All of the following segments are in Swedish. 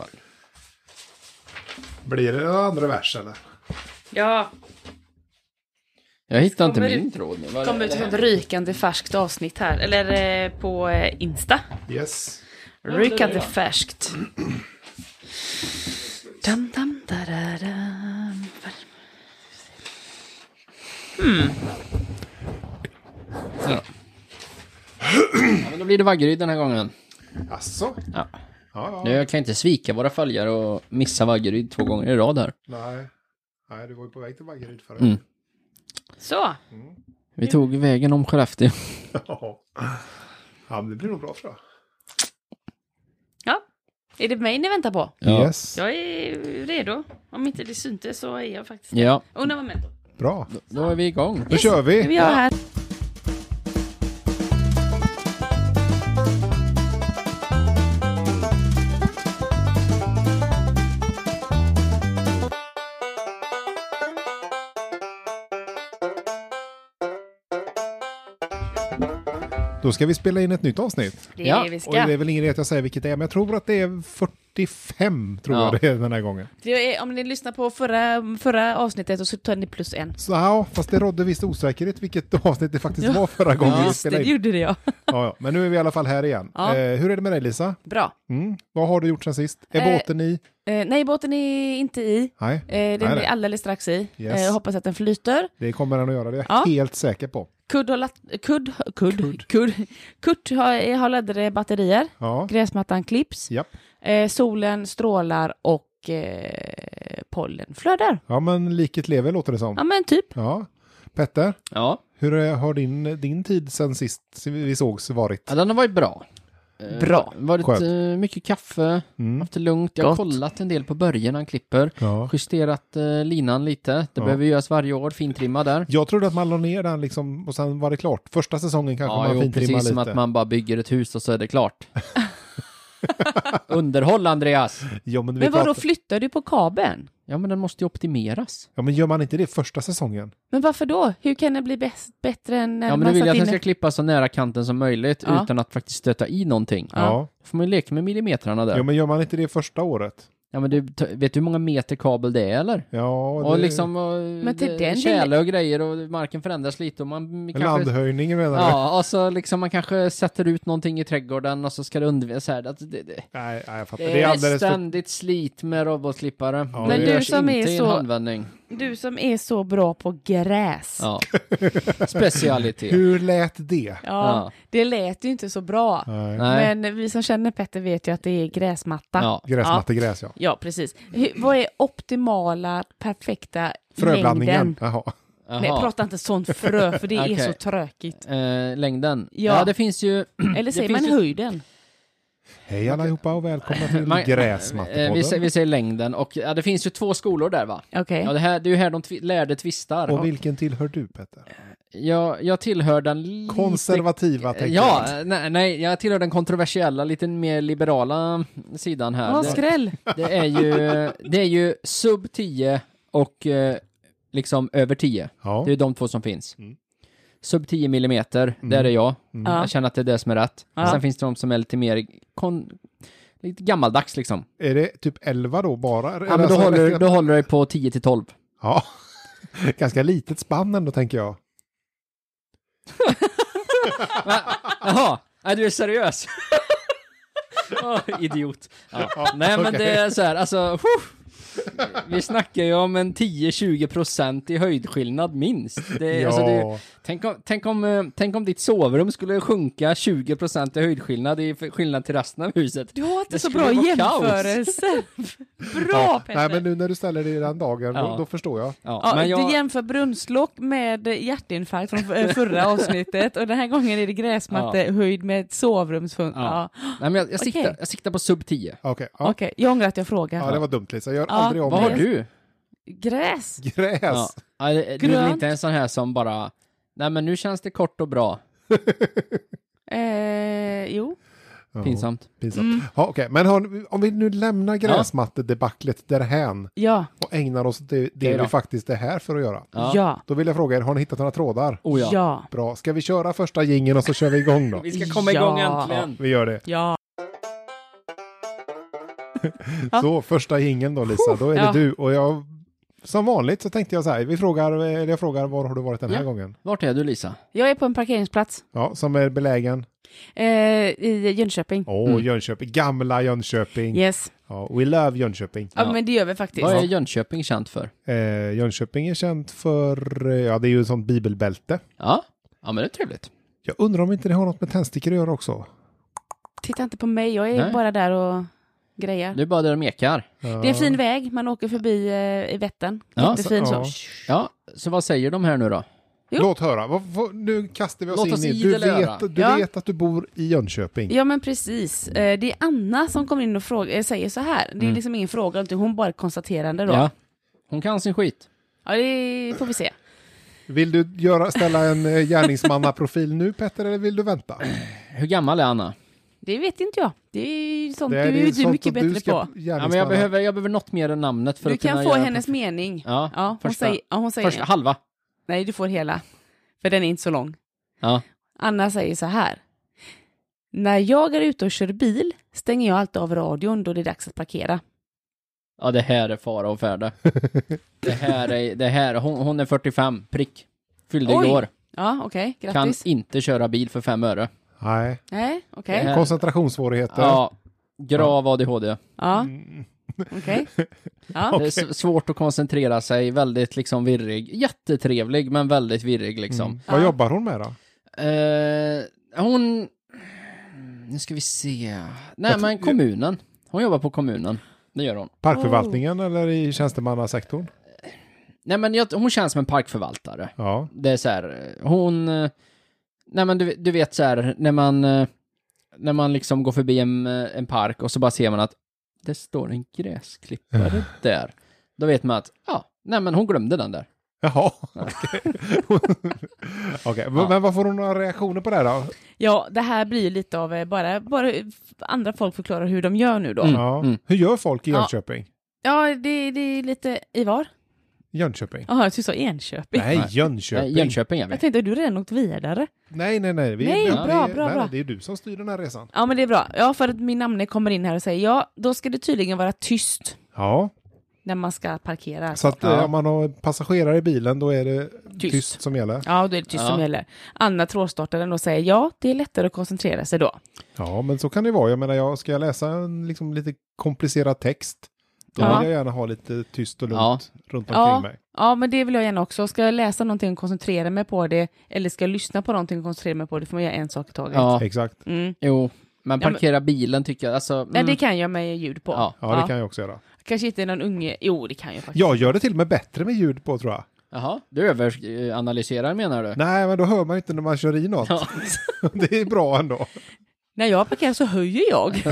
fall. Blir det andra vers eller? Ja, Jag hittar inte Kommer min ut- tråd nu. kom ut ett rykande färskt avsnitt här. Eller på Insta. Yes. Rykande färskt. Dam, dam, da, da, dam. Ja, men då blir det Vaggeryd den här gången. Asså? Ja. Ja. Nu, jag kan inte svika våra följare och missa Vaggeryd 2 gånger i rad här. Nej, du var ju på väg till Vaggeryd förra. Mm. Så. Vi tog vägen om Skellefteå. Ja, men det blir nog bra tror jag. Ja. Är det mig ni väntar på? Ja. Yes. Jag är redo. Om inte det syntes så är jag faktiskt. Ja, Undrar vad mentor. Bra. då är vi igång. Då kör vi. Vi har här. Då ska vi spela in ett nytt avsnitt. Det är Ja, det vi Och ska. det är väl ingen idé att jag säger vilket det är, men jag tror att det är 45 tror Ja. jag det är den här gången. Det är, om ni lyssnar på förra avsnittet så tar ni +1. Så ja, fast det rådde visst osäkerhet vilket avsnitt det faktiskt var förra gången vi Just det, spelade det in. gjorde det ja. Ja, men nu är vi i alla fall här igen. Ja. Hur är det med dig Lisa? Bra. Vad har du gjort sen sist? Är båten i? Nej, båten är inte i. Nej, Den Nej. är alldeles strax i. Yes. Jag hoppas att den flyter. det kommer den att göra, det är jag Ja. helt säker på. Kurt har laddade batterier. Ja, Gräsmattan klipps. japp. Solen strålar och pollen flödar. Ja, men liket lever låter det som. Ja, men typ. Ja. Petter, Ja, har din tid sen sist vi sågs varit? den har varit bra. Bra. Varit Skönt. mycket kaffe, haft det lugnt. Jag har Gott. kollat en del på början när han klipper. Ja. Justerat linan lite. Det Ja. behöver göras varje år, fintrimma där. Jag trodde att man la ner den liksom, och sen var det klart. Första säsongen kanske Ja, man jo, fintrimmar precis som lite. att man bara bygger ett hus och så är det klart. Underhåll, Andreas! Ja, men vi Men vadå, pratar... flyttar du på kabeln? Ja, men den måste ju optimeras. Ja, men gör man inte det första säsongen? Men varför då? Hur kan det bli bättre än när Ja, men man du vill satt att den inne? ska klippa så nära kanten som möjligt Ja. utan att faktiskt stöta i någonting. Ja. Då får man ju leka med millimetrarna där. Ja, men gör man inte det första året? Ja, men du, vet du hur många meter kabel det är, eller? Ja, Och liksom Men till den tjäle och grejer och marken förändras lite och man kanske... Landhöjningen menar du? Ja, och så liksom man kanske sätter ut någonting i trädgården och så ska det undvikas så här. Nej, jag fattar. Det Det är är alldeles för... ständigt slit med robotklippare. Ja, Det men du görs som är inte i en så- handvändning. Du som är så bra på gräs. Ja. Specialitet. Hur lät det? Ja, det lät ju inte så bra. Nej. Nej. Men vi som känner Petter vet ju att det är gräsmatta. Ja. Gräsmattegräs, ja. Ja, precis. Vad är optimala, perfekta Fröblandningen. längden? Jaha. Nej, prata inte sånt frö, för det är Okej. så tråkigt. Längden. Ja. Ja, det finns ju... Eller säger finns man ju- höjden? Hej allihopa och välkomna till Gräsmattepodden. vi säger längden och ja, det finns ju 2 skolor där, va? Okej. Ja, det är ju här de lärde tvistar. Och vilken tillhör du, Petter? Jag tillhör den lite... Konservativa, tänker Ja, jag. nej, jag tillhör den kontroversiella, lite mer liberala sidan här. Vad skräll. Det är ju sub 10 och liksom över 10. Ja. Det är de 2 som finns. Mm. Sub 10 millimeter, där är jag. Ja. Jag känner att det är det som är rätt. Ja. Sen finns det de som är lite mer lite gammaldags liksom. Är det typ 11 då bara? Ja, Eller men alltså, då håller det på 10 till 12. Ja, ganska litet spann ändå, tänker jag. Jaha, är du seriös? Idiot. Ja. Nej, men okej. det är så här, alltså... Vi snackar ju om en 10-20% i höjdskillnad minst. Ja. Alltså tänk om ditt sovrum skulle sjunka 20% i höjdskillnad i skillnad till resten av huset. Du har inte Det så skulle bra vara kaos. jämförelse. Bra, Ja. Petter. Nej, men nu när du ställer det i den dagen, Ja. då förstår jag. Ja, Ja, men Du jämför brunnslock med hjärtinfarkt från förra avsnittet och den här gången är det gräsmattehöjd med ett sovrumsfund. Ja. Ja. Nej, men jag Okej. siktar på sub 10. Okej, ja. Okej, jag ångrar att jag frågar. Ja, det var dumt Lisa. Gör Ja, aldrig om Vad har det. du? Gräs. Gräs. Ja. Ja, du är väl Grönt. inte en sån här som bara... Nej, men nu känns det kort och bra. Jo. Ja, Pinsamt. pinsamt. Ja, okej. Men om vi nu lämnar gräsmattedebaclet därhän Ja. och ägnar oss det Okej då. vi faktiskt är här för att göra. Ja. Då vill jag fråga er, har ni hittat några trådar? Oh ja. Ja. Bra. Ska vi köra första jingeln och så kör vi igång då? Vi ska komma igång Ja. äntligen. Vi gör det. Ja. Så, första jingeln då Lisa, då är det Ja. du. Och jag, som vanligt så tänkte jag så här, jag frågar var har du varit den här gången? Vart är du, Lisa? Jag är på en parkeringsplats Ja, som är belägen. i Jönköping. Jönköping, gamla Jönköping. Yes. Ja, we love Jönköping. Ja, men det gör vi faktiskt. Vad är Jönköping känt för? Jönköping är känt för, ja det är ju ett sånt bibelbälte. Ja, men det är trevligt. Jag undrar om inte det har något med tändstickor att göra också. Titta inte på mig, jag är Nej. bara där och grejer. Du är bara där och mekar. Det är en fin väg, man åker förbi i Vättern. Ja. Jättefin Ja. så. Ja, så vad säger de här nu då? Jo. Låt höra, nu kastar vi oss Låt oss in i, idel höra. du Ja. vet att du bor i Jönköping. Ja men precis. Det är Anna som kommer in och säger så här. Det är liksom ingen fråga, utan hon bara ett konstaterande då. Ja. Hon kan sin skit. Ja, det får vi se. Vill du ställa en gärningsmannaprofil nu Petter, eller vill du vänta? Hur gammal är Anna? Det vet inte jag. Det är sånt Det är du sånt är mycket att du bättre ska på. Ja, men jag behöver något mer än namnet för Du att kunna kan få göra hennes mening. Ja, Hon första. säger Första halva. nej, du får hela. För den är inte så lång. Ja. Anna säger så här. När jag är ute och kör bil stänger jag alltid av radion då det är dags att parkera. Ja, det här är fara och färde. det här hon är 45, prick. Fyllde Oj. igår. Ja, okej. Kan Grattis. inte köra bil för 5 öre. Nej, Nej, okej. Det här- koncentrationssvårigheter. Ja, grav ADHD. Ja, okej. Ja. Det är svårt att koncentrera sig, väldigt liksom virrig. Jättetrevlig, men väldigt virrig liksom. Vad Ja. jobbar hon med då? Hon... Nu ska vi se. Nej, men kommunen. Hon jobbar på kommunen. Det gör hon. Parkförvaltningen eller i tjänstemannasektorn? Nej, men hon känns som en parkförvaltare. Ja. Det är så här, hon... Nej, men du vet så här, när man liksom går förbi en park och så bara ser man att det står en gräsklippare där. Då vet man att, nej men hon glömde den där. Jaha, okej. Okej, men vad får hon några reaktioner på det här då? Ja, det här blir lite av bara andra folk förklarar hur de gör nu då. Ja. Hur gör folk i Ja. Jönköping? Ja, det är lite i var? Jönköping? Jaha, du sa Enköping. Nej, Jönköping. Jönköping är vi. Jag tänkte att du redan åkt vidare. Nej. Nej, bra. Det är du som styr den här resan. Ja, men det är bra. Ja, för att min namne kommer in här och säger ja, då ska det tydligen vara tyst Ja, när man ska parkera. så att om man har passagerare i bilen då är det tyst som gäller. Ja, då är det tyst som gäller. Anna trådstartaren då säger ja, det är lättare att koncentrera sig då. Ja, men så kan det vara. Jag menar, ska jag läsa en liksom lite komplicerad text, då Ja. vill jag gärna ha lite tyst och lugnt runt omkring mig. Ja, men det vill jag gärna också. Ska jag läsa någonting och koncentrera mig på det, eller ska jag lyssna på någonting och koncentrera mig på det, får man göra en sak i taget. Ja, Exakt. Mm. jo. Men parkera bilen tycker jag, alltså... Nej, det kan jag med ljud på. Ja. Ja, det kan jag också göra. Kanske inte någon unge. Jo, det kan jag faktiskt. Jag gör det till och med bättre med ljud på, tror jag. Jaha, du överanalyserar menar du? Nej, men då hör man ju inte när man kör i något. Ja. Det är bra ändå. När jag parkerar så höjer jag.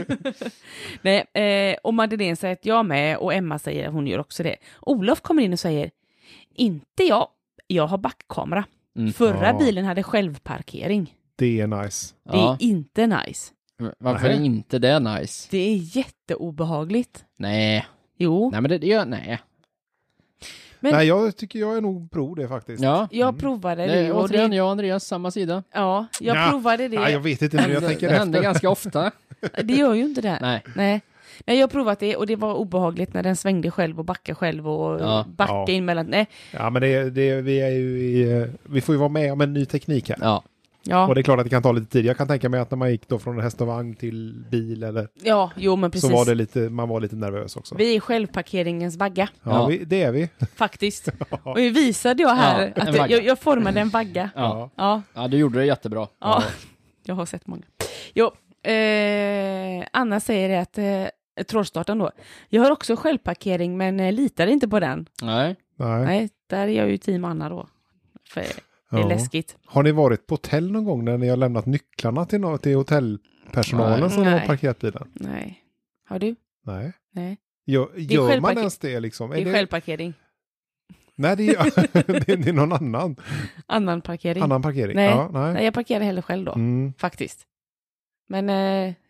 Nej, och Madeleine säger att jag med, och Emma säger att hon gör också det. Olof kommer in och säger, inte jag har backkamera. Förra Ja. bilen hade självparkering. Det är nice. Det är inte nice. Varför är inte det nice? Det är jätteobehagligt. Nej. Jo, Nej, men det gör... Nej. Men- Nej, jag tycker jag är nog pro det faktiskt. Ja. jag provade Det det. är Och återigen det jag och Andreas, samma sida. ja, jag Ja. provade det. Nej, jag vet inte nu, jag tänker Det händer efter. ganska ofta. Det gör ju inte det. Nej. Nej, jag har provat det och det var obehagligt när den svängde själv och backade själv och Ja. backa in mellan... Nej, Ja, men vi är ju vi får ju vara med om en ny teknik här. Ja. ja, Och det är klart att det kan ta lite tid. Jag kan tänka mig att när man gick då från häst och vagn till bil eller ja, jo men precis. så var det lite, man var lite nervös också. Vi är självparkeringens vagga, Ja, det är vi. faktiskt. Och det visade jag här Ja, en att vagga. jag formade en vagga. Ja. Ja, Ja, du gjorde det jättebra. ja. Jag har sett många. Jo, Anna säger att trådstarten då. Jag har också självparkering men litar inte på den. Nej. Nej, där är jag ju team Anna då. För det är Ja. läskigt. Har ni varit på hotell någon gång när ni har lämnat nycklarna till hotellpersonalen Nej. som har Nej. parkerat bilen? Nej. Har du? Nej. Nej. Gör man självparker- ens det liksom? Det är självparkering. Nej, det är någon annan Annan parkering. parkering. Nej. Ja, nej. Nej, jag parkerar hellre själv då. Mm. Faktiskt. Men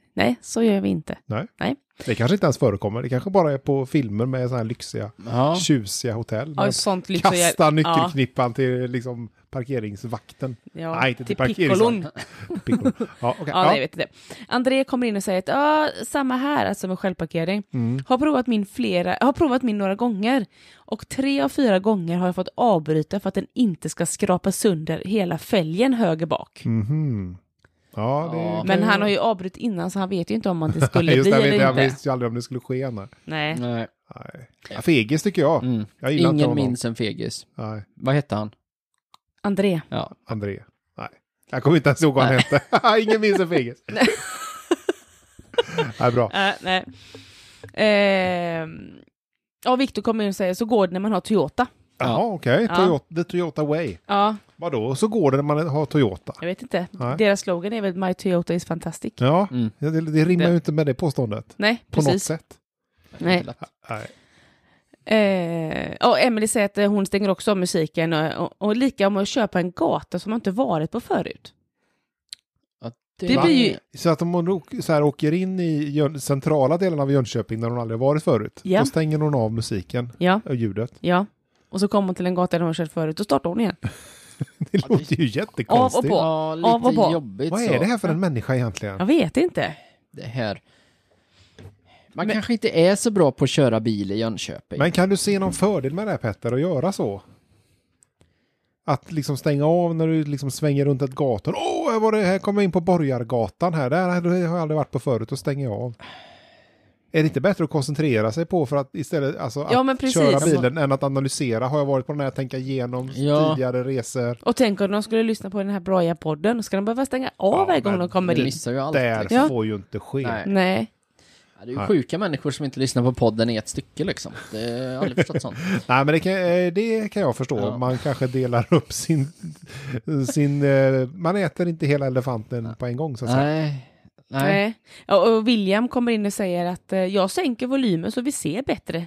Nej, så gör vi inte. Nej. Det kanske inte ens förekommer. Det kanske bara är på filmer med så här lyxiga, tjusiga hotell. Ja, sånt lyxiga. Kasta nyckelknippan till liksom parkeringsvakten. Ja, Nej, inte till Piccolon. Piccolon. Ja, okay. Ja, nej, vet inte. André kommer in och säger att samma här, alltså med självparkering. Har provat min några gånger. Och 3 av 4 gånger har jag fått avbryta för att den inte ska skrapa sönder hela fälgen höger bak. Mhm. Ja, Men han har ju avbrytt innan så han vet ju inte om det skulle just bli eller inte. Jag visste ju aldrig om det skulle ske. Nej. Ja, fegis tycker jag. Jag gillar inte Ingen honom. minns en fegis. Nej. Vad hette han? André. Ja. André. Nej. Jag kommer inte ens ihåg vad han hette. Ingen minns en fegis. Nej, bra. Nej. Victor kommer in och säger så går det när man har Toyota. Jaha, okej. The Toyota Way. Ja. Vadå? Så går det när man har Toyota? Jag vet inte. Nej. Deras slogan är väl My Toyota is fantastic. Ja, det rimmar ju inte med det påståendet. Nej, på precis. något sätt. Nej. Emily säger att hon stänger också av musiken och lika om att köpa en gata som man inte varit på förut. Det blir ju... Så att om hon så här åker in i centrala delen av Jönköping där hon aldrig varit förut, då stänger hon av musiken och ljudet. Ja, och så kommer hon till en gata där hon har kört förut och startar hon igen. Det låter ju jättekonstigt. Av och på. Ja, lite jobbigt. Vad är det här för en människa egentligen? Jag vet inte. Det här... Man kanske inte är så bra på att köra bil i Jönköping. Men kan du se någon fördel med det här, Petter, att göra så? Att liksom stänga av när du liksom svänger runt ett gatan. Här kommer jag in på Borgargatan här. Där har jag aldrig varit på förut och stänger jag av. Är det inte bättre att koncentrera sig på för att istället att köra bilen än att analysera? Har jag varit på den här, tänka igenom tidigare resor? Och tänk om de skulle lyssna på den här Broja-podden. Ska de behöva stänga av varje gång de kommer in? Missar ju allt, där får ju inte ske. Nej. Ja, det är ju sjuka människor som inte lyssnar på podden i ett stycke liksom. Det har jag aldrig förstått sånt. Nej, men det kan jag förstå. Ja. Man kanske delar upp sin man äter inte hela elefanten på en gång så att säga. Nej. Och William kommer in och säger att jag sänker volymen så vi ser bättre.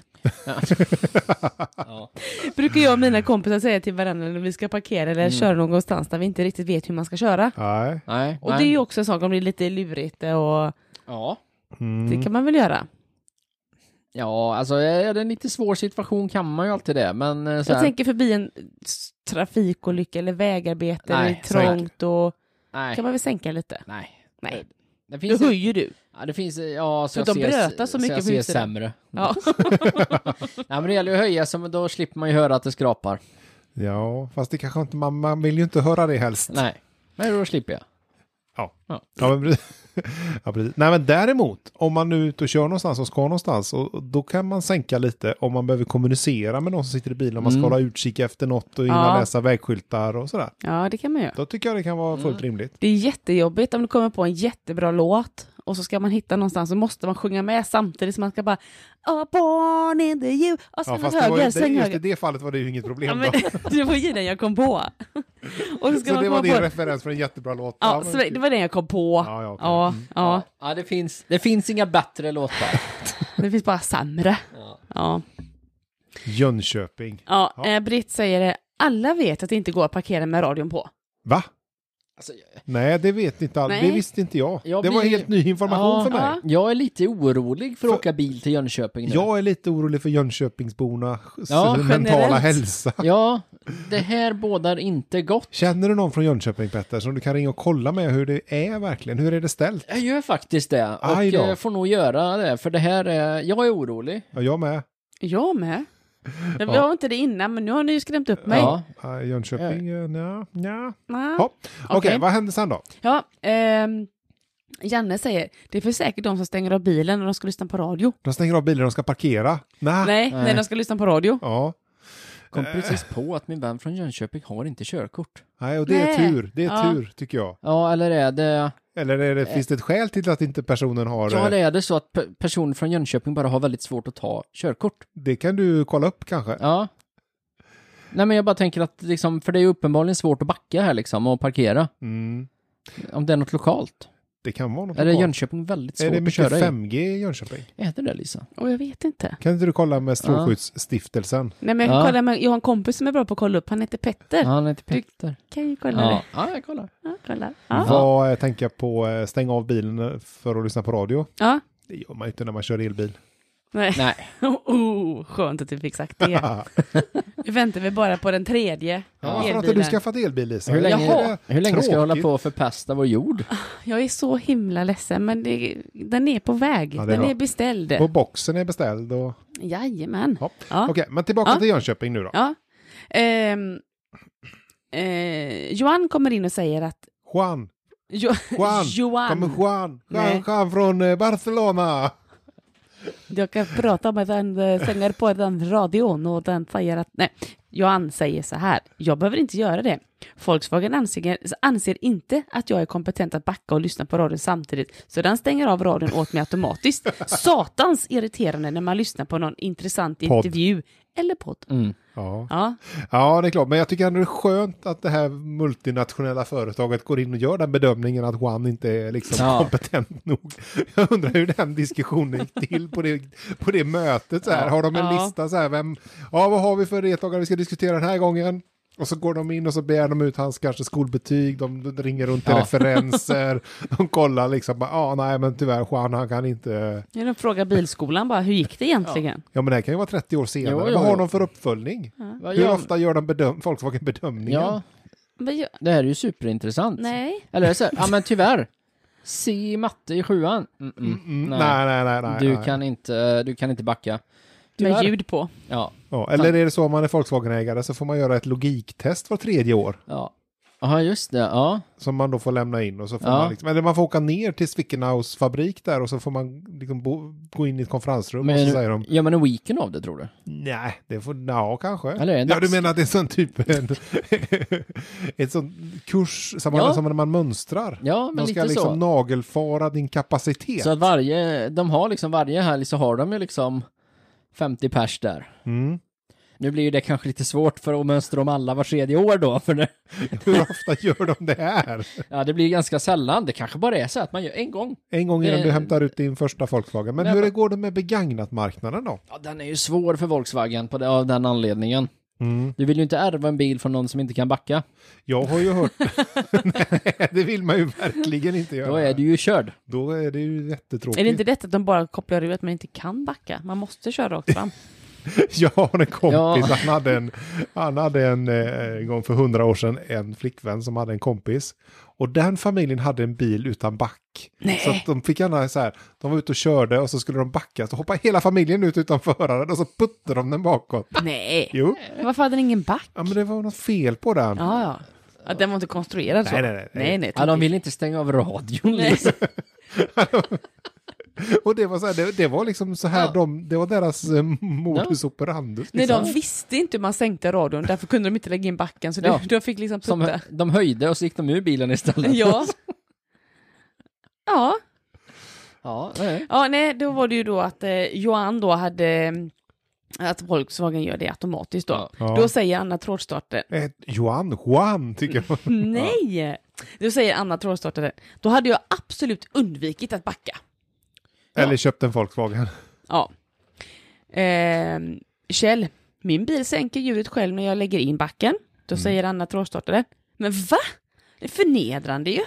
Brukar jag och mina kompisar säga till varandra när vi ska parkera eller köra någonstans där vi inte riktigt vet hur man ska köra. Nej. Och det är ju också en sak om det är lite lurigt och det kan man väl göra. Ja, alltså är det en lite svår situation kan man ju alltid det, men jag tänker förbi en trafikolycka eller vägarbete eller trångt och kan man väl sänka lite? Nej. Det finns då höjer du. Ja, det finns, så de brötar så mycket så jag ser sämre. Ja. Nej, men det gäller ju att höja så då slipper man ju höra att det skrapar. Ja, fast det kanske inte, man vill ju inte höra det helst. Nej, men då slipper jag. Ja, men precis. Nej, men däremot, om man nu är ute och kör någonstans och ska någonstans, och då kan man sänka lite om man behöver kommunicera med någon som sitter i bilen, om man ska hålla utkik efter något och läsa vägskyltar och sådär. Ja, det kan man göra. Då tycker jag det kan vara fullt rimligt. Det är jättejobbigt om du kommer på en jättebra låt och så ska man hitta någonstans så måste man sjunga med samtidigt som man ska bara born in the you. Och så fast just i det fallet var det ju inget problem då. Det var ju den jag kom på. Och så det var din referens för en jättebra låt. Ja, så det var den jag kom på. Ja, det finns inga bättre låtar. Det finns bara sämre. Ja. Jönköping. Britt säger alla vet att det inte går att parkera med radion på. Va? Alltså, nej, det vet inte alla. Det visste inte jag. Det var helt ny information för mig. Jag är lite orolig för att åka bil till Jönköping nu. Jag är lite orolig för Jönköpingsborna mentala hälsa. Ja, det här bådar inte gott. Känner du någon från Jönköping, Petter, som du kan ringa och kolla med hur det är verkligen? Hur är det ställt? Jag gör faktiskt det. Och jag får nog göra det. För det här är... Jag är orolig. Ja, jag med. Jag med. Jag var inte det innan, men nu har ni ju skrämt upp mig. Jönköping, Okej, vad händer sen då? Ja, Janne säger, det är för säkert de som stänger av bilen när de ska lyssna på radio. De stänger av bilen när de ska parkera? Nej, när de ska lyssna på radio. Ja. Kom precis på att min vän från Jönköping har inte körkort. Nej, och det är tur. Det är tur, tycker jag. Ja, eller är det... Eller finns det ett skäl till att inte personen har... Ja, eller är det så att personer från Jönköping bara har väldigt svårt att ta körkort? Det kan du kolla upp kanske. Ja. Nej, men jag bara tänker att liksom, för det är ju uppenbarligen svårt att backa här liksom och parkera. Om det är något lokalt. Det kan vara något. Är det Jönköping väldigt svårt Är det att mycket köra i? 5G i Jönköping? Är det Lisa? Och jag vet inte. Kan inte du kolla med Strålskyddsstiftelsen? Nej, men jag kan kolla med, jag har en kompis som är bra på att kolla upp. Han heter Petter. Ja, han heter Petter. Kan ju kolla Ja. det. Ja, jag kollar. Ja, kolla. Ja. Vad tänker jag på? Stänga av bilen för att lyssna på radio? Ja. Det gör man inte när man kör elbil. Nej. Nej. Skönt att du fick sagt det. Nu väntar vi bara på den tredje Varför har inte du skaffat elbil, Lisa? Hur länge, Jaha. hur länge ska jag hålla Tråkigt. på och förpesta vår jord? Jag är så himla ledsen, men den är på väg. Ja, det är Den bra. är beställd. Och boxen är beställd. Och... Jajamän. Ja. Ja. Okej, men tillbaka Ja. till Jönköping nu då. Ja. Johan kommer in och säger att... Juan. Johan. Kommer Juan. Nej. Juan från Barcelona. Jag kan prata om att den sänger på den radion och den säger att... Nej, Johan säger så här. Jag behöver inte göra det. Volkswagen anser inte att jag är kompetent att backa och lyssna på radion samtidigt. Så den stänger av radion åt mig automatiskt. Satans irriterande när man lyssnar på någon intressant intervju eller podd. Mm. Ja. Ja. Ja, det är klart. Men jag tycker ändå det är skönt att det här multinationella företaget går in och gör den bedömningen att Juan inte är liksom kompetent nog. Jag undrar hur den diskussionen gick till på det mötet. Så här. Har de en lista så här, vad har vi för deltagare vi ska diskutera den här gången? Och så går de in och så begär de ut hans kanske skolbetyg, de ringer runt till referenser, de kollar liksom, nej men tyvärr Juan han kan inte... Jag frågar bilskolan bara, hur gick det egentligen? Ja men det här kan ju vara 30 år senare, Jo. vad har de för uppföljning? Ja. Hur ofta gör de Volkswagen bedömningen? Ja, det här är ju superintressant. Nej. Eller är det så här, ja men tyvärr. C i matte i 7:an. Nej. Du kan inte backa. Med Tyvärr. ljud på. Ja. Ja, eller är det så om man är Volkswagen-ägare så får man göra ett logiktest var 3:e år. Ja. Ja, just det. Ja. Som man då får lämna in och så får man liksom, eller man får åka ner till Swickenhaus fabrik där och så får man liksom gå in i ett konferensrum och så säger de... Gör man en weekend av det tror du? Nej, det får, kanske. Eller en ja, du dags- menar att det är sån typ ett sån kurs som när man mönstrar. Ja, men de ska lite liksom så. nagelfara din kapacitet. Så att varje helg så har de ju liksom 50 pers där. Mm. Nu blir ju det kanske lite svårt för att mönstra om alla var 3:e år då. För det, Hur ofta gör de det här? ja, det blir ganska sällan. Det kanske bara är så att man gör en gång. En gång innan du hämtar ut din första Volkswagen. Men Nej, hur går det med begagnat-marknaden då? Ja, den är ju svår för Volkswagen av den anledningen. Mm. Du vill ju inte ärva en bil från någon som inte kan backa. Jag har ju hört... Nej, det vill man ju verkligen inte göra. Då är du ju körd. Då är det ju jättetråkigt. Är det inte detta att de bara kopplar ur att man inte kan backa? Man måste köra rakt fram. Jag har en kompis, Ja. han hade en gång för 100 år sedan en flickvän som hade en kompis. Och den familjen hade en bil utan back. Nej. Så att de fick gärna så här, de var ute och körde och så skulle de backa. Så hoppade hela familjen ut utan föraren och så puttade de den bakåt. Nej. Jo, Varför hade den ingen back? ja, men det var något fel på den. Ja. Att den var inte konstruerad så. Nej. Ja, de vill inte stänga av radion. Liksom. Och det var så här, det var liksom så här, det var deras modus operandus. Nej, Liksom. de visste inte hur man sänkte radion. Därför kunde de inte lägga in backen. Så de fick liksom putta. Som de höjde och så gick de ur bilen istället. Ja. Ja. Ja, nej. Ja, nej, då var det ju då att Johan då hade... Att Volkswagen gör det automatiskt då. Ja. Då säger Anna trådstartare. Juan tycker jag. Nej! Då säger Anna trådstartare. Då hade jag absolut undvikit att backa. Eller köpt en Volkswagen. Ja. Kjell, min bil sänker ljudet själv när jag lägger in backen. Då säger Anna trådstartare. Men va? Det är förnedrande ju.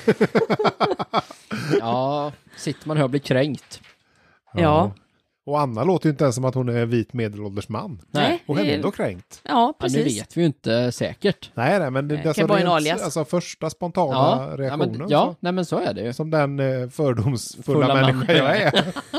Ja, sitter man här och blir kränkt. Ja. Och Anna låter ju inte ens som att hon är vit medelålders man. Nej. Och ändå kränkt. Ja, Ja, nu precis. vet vi ju inte säkert. Nej, men det är kan vara en alias. alltså första spontana reaktionen. Ja, nej, men så är det ju. Som den fördomsfulla Fulla människa man. jag är.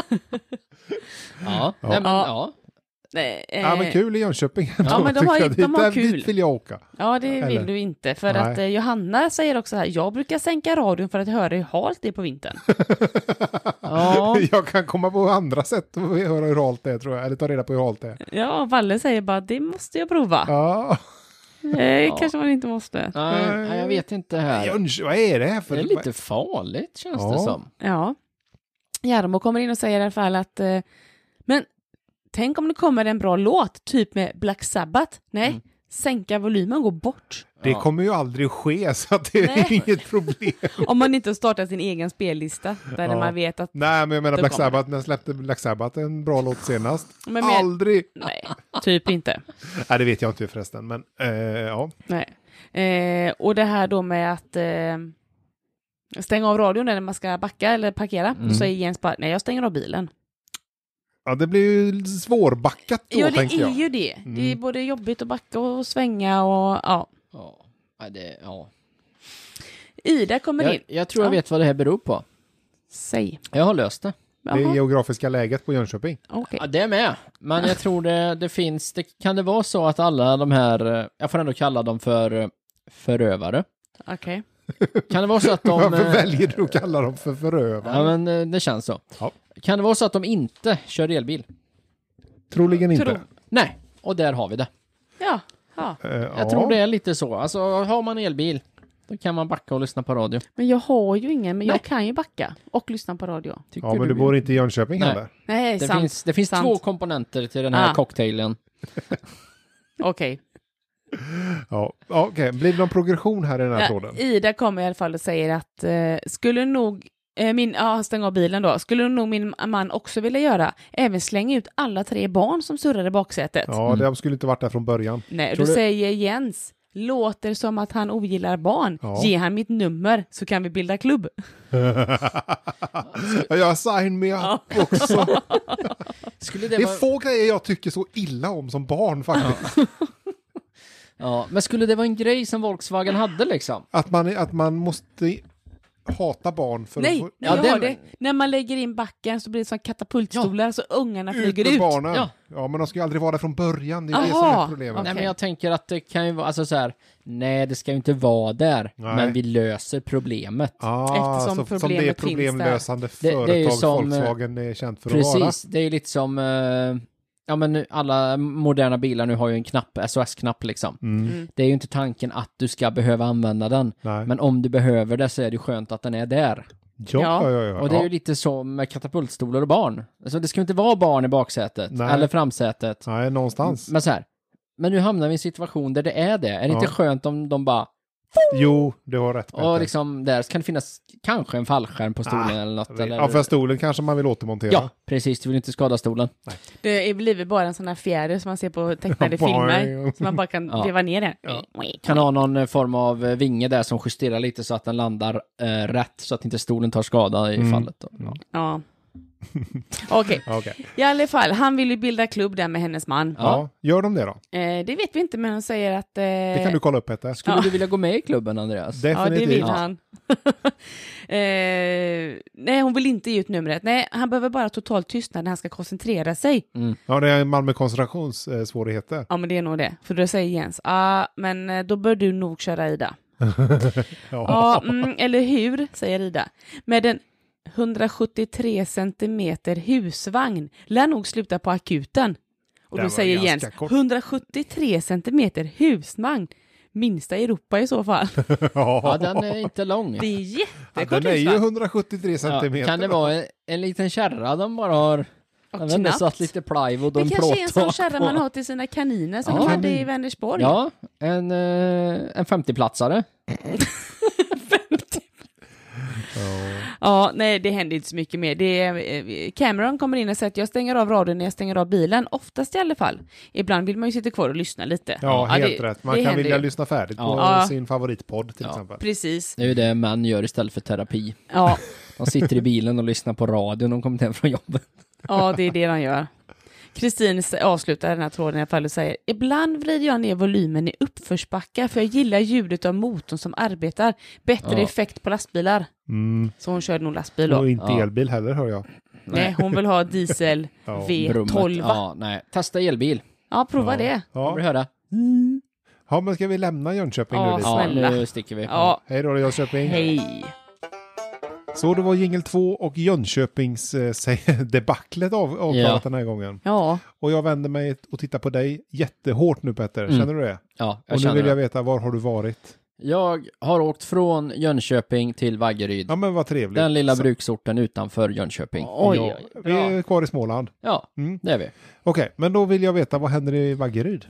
Ja, nej, men ja. Nej, Ja, men kul i Jönköping. Ja, men de har kul. Dit vill jag åka. Ja, det vill Eller? du inte. För Nej. att Johanna säger också här, jag brukar sänka radion för att höra hur halt det är på vintern. Ja. Jag kan komma på andra sätt att höra hur halt det är, tror jag. Eller ta reda på hur halt det är. Ja, Valle säger bara, det måste jag prova. Ja. Kanske man inte måste. Nej, jag vet inte här. Vad är det här för... Det är lite farligt, känns det som. Ja. Jarmo kommer in och säger i alla fall att men tänk om det kommer en bra låt, typ med Black Sabbath. Nej, sänka volymen och gå bort. Det kommer ju aldrig ske, så att det är Nej. inget problem. Om man inte startar sin egen spellista där Ja. man vet att... Nej, men jag menar Då Black kommer Sabbath, när släppte Black Sabbath en bra låt senast? Men Aldrig! Nej, typ inte. Nej, det vet jag inte förresten, men ja. Nej. Och det här då med att stänga av radion när man ska backa eller parkera. Då säger Jens bara, nej jag stänger av bilen. Ja, det blir ju svårbackat då, Ja, det tänker är jag. ju det. Det är både jobbigt att backa och svänga och ja. Ja. Ida kommer in. Jag tror jag vet vad det här beror på. Säg. Jag har löst det. Det är Jaha, geografiska läget på Jönköping. okej. Ja, det är med. Men jag tror det finns... Kan det vara så att alla de här... Jag får ändå kalla dem för förövare. Okej. Kan det vara så att de... Varför väljer du att kalla dem för förövare? Ja, men det känns så. Ja. Kan det vara så att de inte kör elbil? Troligen inte. Tro. Nej, och där har vi det. Ja. Jag tror det är lite så. Alltså, har man elbil, då kan man backa och lyssna på radio. Men jag har ju ingen, men Nej. jag kan ju backa och lyssna på radio. Tycker Ja, men du bor inte i Jönköping Nej. heller. Nej, Det finns sant. 2 komponenter till den här Ah. cocktailen. Okej. Ja, okej. Blir det någon progression här i den här tråden? Ida kommer i alla fall och säger att skulle nog stänga av bilen då. Skulle nog min man också vilja göra. Även slänga ut alla 3 barn som surrar i baksätet. Ja, de skulle inte varit där från början. Nej, Tror då du- säger Jens, låter som att han ogillar barn. Ja. Ge han mitt nummer så kan vi bilda klubb. Jag sign me up också. Skulle Det det är vara... få grejer jag tycker så illa om som barn faktiskt. Ja, men skulle det vara en grej som Volkswagen hade liksom? Att man måste hata barn för Nej, att få nej Ja, jag det- har det. När man lägger in backen så blir det som katapultstolar så ungarna ut flyger med ut. barnen. Ja. Ja, men de ska ju aldrig vara där från början. Det är det som Aha. är problemet. Okej. Nej, men jag tänker att det kan ju vara, alltså så här, nej det ska ju inte vara där, Nej. men vi löser problemet. Eftersom som det är problemet finns problemlösande Det är ju företag som, Volkswagen är känt för att vara. Precis, det är ju lite som, ja men nu, alla moderna bilar nu har ju en knapp, SOS-knapp liksom. Mm. Det är ju inte tanken att du ska behöva använda den, Nej. men om du behöver det så är det skönt att den är där. Ja. Och det är ju lite som med katapultstolar och barn. Alltså det ska ju inte vara barn i baksätet, Nej. eller framsätet. Nej, någonstans. Men så här, men nu hamnar vi i en situation där det är det. Är det inte skönt om de bara, Jo, du har rätt. Peter. och liksom där kan det finnas kanske en fallskärm på stolen eller något. Eller... Ja, för stolen kanske man vill återmontera. Ja, precis. Du vill inte skada stolen. Det är blivit bara en sån här fjäder som man ser på tecknade filmer. Så man bara kan Ja. veva ner den. Kan ha någon form av vinge där som justerar lite så att den landar rätt så att inte stolen tar skada i fallet. Då. Ja. Ja. Okej, Okej. i alla fall, han vill ju bilda klubb där med hennes man. Ja. Gör de det då? Det vet vi inte, men hon säger att... Det kan du kolla upp, Peter. Skulle du vilja gå med i klubben, Andreas? Ja, Definitivt. det vill Ja. han. Nej, hon vill inte ge ut numret. Nej, han behöver bara totalt tystnad när han ska koncentrera sig. Ja, det är en man med koncentrationssvårigheter. Ja, men det är nog det. För då säger Jens, men då bör du nog köra Ida. Ja, eller hur, säger Ida. Med en 173 centimeter husvagn lär nog sluta på akuten. Och Det då var säger ganska Jens, kort. 173 centimeter husvagn. Minsta i Europa i så fall. Ja, den är inte lång. Det är Ja, jättekort den är ju husvagn. 173 Ja, centimeter. kan det vara en liten kärra de bara har... Jag vet inte, knappt. satt lite plywood och en Det kanske är en sån plåttak kärra på. man har till sina kaniner som Ja. de hade i Vänersborg. Ja, en 50-platsare. Ja, nej, det händer inte så mycket mer. Det är, Cameron kommer in och säger att jag stänger av radion när jag stänger av bilen. Oftast i alla fall. Ibland vill man ju sitta kvar och lyssna lite. Ja, helt det- rätt. Man det kan händer vilja ju. lyssna färdigt på Ja. sin favoritpodd till exempel. Precis. Det är ju det män gör istället för terapi. Ja, De sitter i bilen och lyssnar på radion när de kommer hem från jobbet. ja, det är det de gör. Kristin avslutar den här tråden i alla fall och säger ibland vrider jag ner volymen i uppförsbackar för jag gillar ljudet av motorn som arbetar. Bättre Ja. effekt på lastbilar. Så hon körde nog lastbil då. Och inte Ja. elbil heller, hör jag. Nej, hon vill ha diesel Ja. Brummet. V12. Ja, Ja, nej. Testa elbil. prova det. Får du Ja. höra? Ja, men ska vi lämna Jönköping Ja, nu lite? Ja, snälla. nu sticker vi. Ja, Hej då, Jönköping. hej. Så det var Jingle 2 och Jönköpings debaclet avklarat Ja. den här gången. Ja, Och jag vänder mig och tittar på dig jättehårt nu, Petter. Känner du det? Ja, jag Och nu känner vill jag det. veta, var har du varit? Jag har åkt från Jönköping till Vaggeryd. Ja, men vad trevligt. Den lilla Så- bruksorten utanför Jönköping. oj, Ja, oj. vi är kvar i Småland. Ja, Mm. det är vi. Okej, men då vill jag veta, vad händer i Vaggeryd?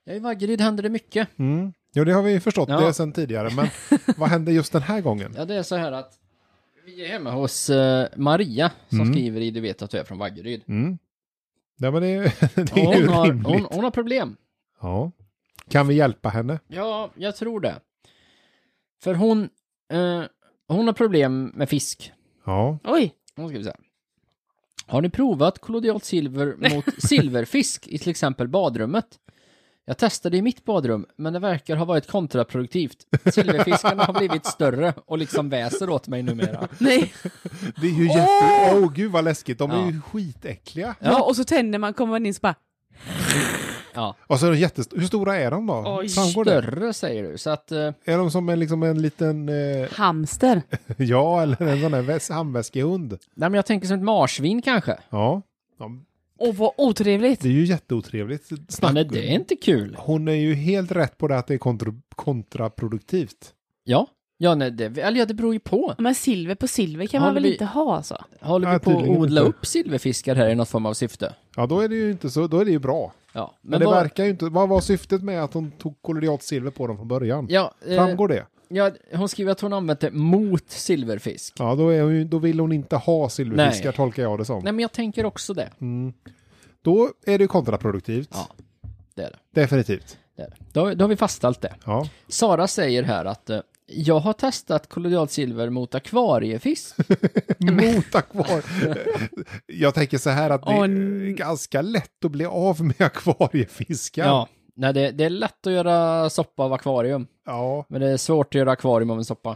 Ja, i Vaggeryd händer det mycket. Jo, det har vi förstått Ja. det sedan tidigare. Men vad hände just den här gången? Ja, det är så här att vi är hemma hos Maria som skriver i Du vet att du är från Vaggeryd. Ja, men det Och är ju rimligt. hon har problem. Ja. Kan vi hjälpa henne? Ja, jag tror det. För hon har problem med fisk. Ja. Oj, Nu ska vi se. Har ni provat kollodialt silver mot silverfisk i till exempel badrummet? Jag testade i mitt badrum, men det verkar ha varit kontraproduktivt. Silverfiskarna har blivit större och liksom väser åt mig numera. nej. Det är ju gud vad läskigt. De är ju skitäckliga. Ja, och så tänder man, kommer man in så bara... Ja, Och så är de hur stora är de då? Oj, Framgår det? större säger du. Så att, Är de som en liten... Hamster. ja, eller en sån här handväskehund? nej, men jag tänker som ett marsvin kanske. Ja. Åh, vad otrevligt. Det är ju jätteotrevligt. Men det är inte kul. Hon är ju helt rätt på det att det är kontraproduktivt. Ja, nej, det beror ju på. Men silver på silver kan Håller man väl vi- inte ha så? Håller Ja, vi på att tydligen odla inte. upp silverfiskar här i något form av syfte? Ja, då är det ju inte så. Då är det ju bra. Ja, Men det verkar ju inte... Vad var syftet med att hon tog kollodialt silver på dem från början? Ja, Framgår det? ja, hon skriver att hon använt det mot silverfisk. Ja, då vill hon inte ha silverfiskar, Nej. tolkar jag det som. Nej, men jag tänker också det. Då är det ju kontraproduktivt. Ja, det är det. Definitivt. Det är det. Då har vi fastställt det. Ja. Sara säger här att jag har testat kollodialt silver mot akvariefisk. Mot akvar. Jag tänker så här att det Åh, är ganska lätt att bli av med akvariefiskar. Ja, nej, det är lätt att göra soppa av akvarium. Ja, Men det är svårt att göra akvarium av en soppa.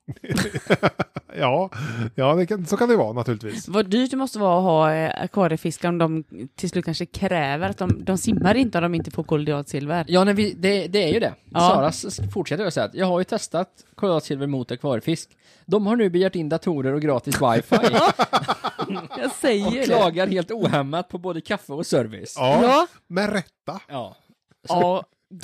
ja så kan det vara naturligtvis. Vad dyrt det måste vara att ha akvariefiskar om de till slut kanske kräver att de simmar inte om de inte får kollodialt silver. Ja, nej, det är ju det. Ja. Sara fortsätter att säga att jag har ju testat kollodialt silver mot akvariefisk. De har nu begärt in datorer och gratis wifi. Jag säger Och det. klagar helt ohämmat på både kaffe och service. Ja. Med rätta. Ja. Ja,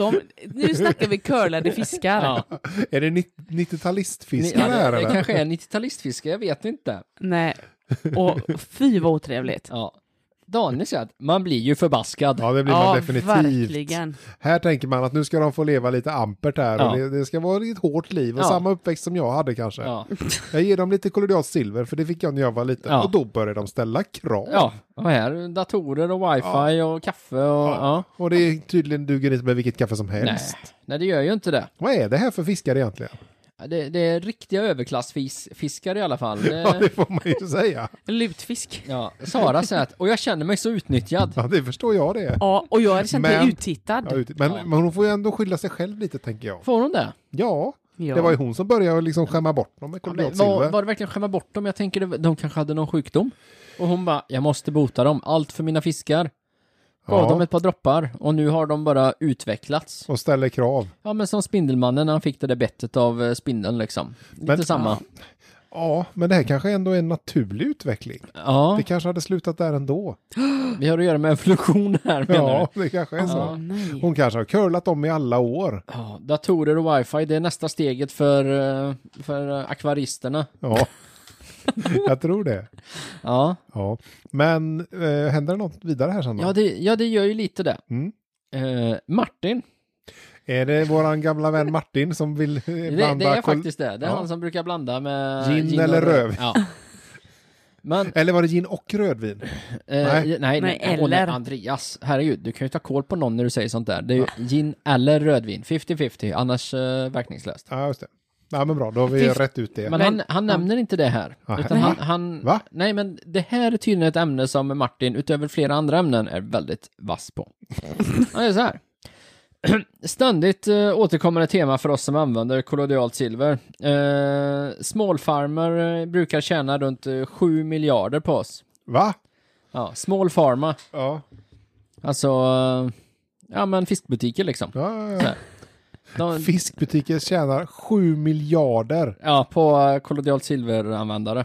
nu snackar vi curlade fiskar. Ja. Är det 90-talistfiskar Ja, här det eller? kanske är 90-talistfiske, jag vet inte. Nej, och fy vad otrevligt. Ja. Daniel säger att man blir ju förbaskad. Ja, det blir man Ja, definitivt. verkligen. Här tänker man att nu ska de få leva lite ampert här. Ja. Och det ska vara ett hårt liv. Och Ja. samma uppväxt som jag hade kanske. Ja. Jag ger dem lite kollodialt silver, för det fick jag när jag var liten. Ja. Och då började de ställa krav. Ja, och här datorer och wifi och kaffe och ja. Och det är tydligen duger inte med vilket kaffe som helst. Nej, det gör ju inte det. Vad är det här för fiskar egentligen? Det är riktiga överklassfiskar i alla fall. Ja, det får man ju säga. Lutfisk. Ja, Sara säger att, och jag känner mig så utnyttjad. Ja, det förstår jag det. Ja, och jag hade känt mig Men- uttittad. Ja, men hon får ju ändå skylla sig själv lite, tänker jag. Får hon det? Ja, Ja. det var ju hon som började liksom skämma bort dem med Ja, men kollodialt silver. var det verkligen skämma bort dem? Jag tänker de kanske hade någon sjukdom. Och hon bara, jag måste bota dem. Allt för mina fiskar. Gav Ja. dem ett par droppar. Och nu har de bara utvecklats. Och ställer krav. Ja, men som Spindelmannen när han fick det där bettet av spindeln liksom. Lite Men- samma. Ja, men det här kanske ändå är en naturlig utveckling. Ja, Det kanske hade slutat där ändå. vi har att göra med evolution här menar Ja, du? det kanske är Åh, så. nej. Hon kanske har curlat dem i alla år. Ja, datorer och wifi, det är nästa steget för akvaristerna. Ja, jag tror det. Ja, Ja. Men händer det något vidare här sen då? det gör ju lite det. Mm. Martin, Är det våran gamla vän Martin som vill det blanda... är faktiskt det. Det är Ja. han som brukar blanda med Gin och eller röv. Ja. Men, Eller var det gin och rödvin? nej, Nej, och eller. Andreas, herregud, du kan ju ta koll på någon när du säger sånt där. Det är ju gin eller rödvin, 50-50, annars verkningslöst. Ja, just det. Ja, men bra, då har vi rätt ut det. Men han nämner inte det här. Ja. Utan han Va? Nej, men det här är tydligen ett ämne som Martin, utöver flera andra ämnen, är väldigt vass på. Han är så här. Ständigt återkommande tema för oss som använder kollodialt silver. Small farmer brukar tjäna runt 7 miljarder på oss. Va? Ja, small pharma. Ja. Alltså, ja men fiskbutiker liksom. Ja. Så här. De, Fiskbutiker tjänar 7 miljarder. ja, på kollodialt silveranvändare.